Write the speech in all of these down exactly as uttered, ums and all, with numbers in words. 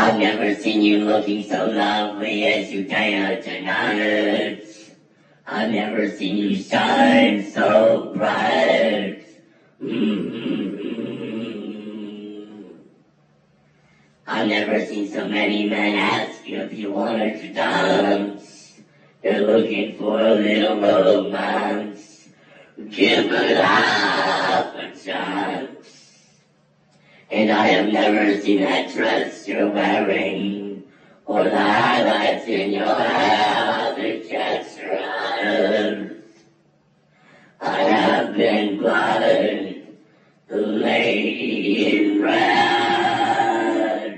I've never seen you looking so lovely as you dance tonight. I've never seen you shine so bright. Mm-hmm. I've never seen so many men ask you if you wanted to dance. They're looking for a little romance. Give it up a chance. And I have never seen that dress you're wearing, or the highlights in your hair that catch your eyes. I have been blind, the lady in red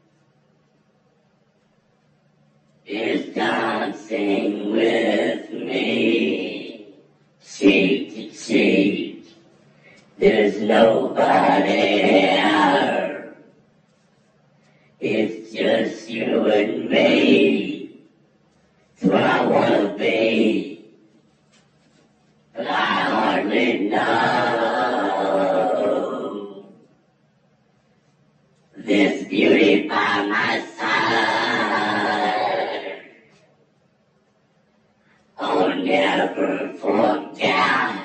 is dancing with me, cheek to cheek. There's nobody here. It's just you and me. It's what I wanna be. But I hardly know this beauty by my side. I'll never forget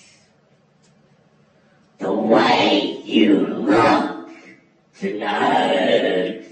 the way you look tonight.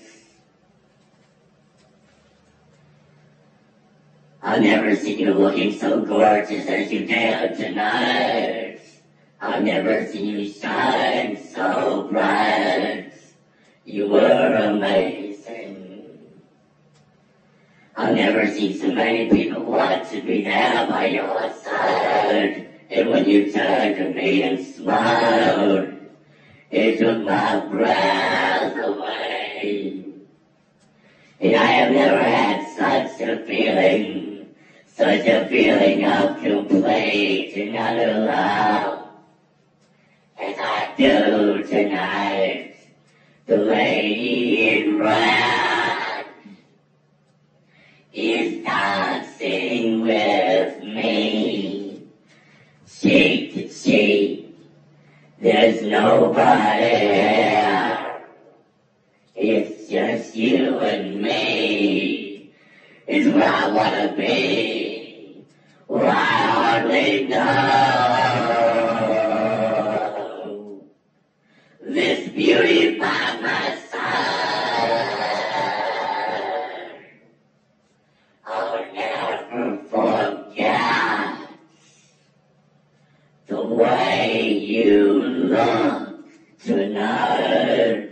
I've never seen you looking so gorgeous as you did tonight. I've never seen you shine so bright. You were amazing. I've never seen so many people want to be there by your side. And when you turned to me and smiled, it took my breath away. And I have never had such a feeling. Such a feeling of complete and utter love as I do tonight. The lady in red is dancing with me, cheek to cheek. There's nobody here. It's just you and me. It's where I wanna be. Well, I hardly know this beauty by my side. I'll never forget the way you look tonight.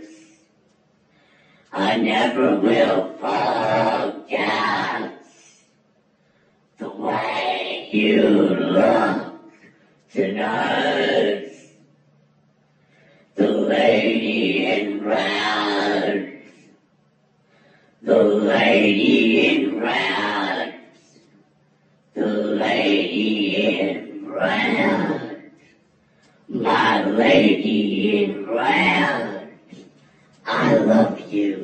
I never will forget the way you look tonight. The lady in red, the lady in red, the lady in red, my lady in red. I love you.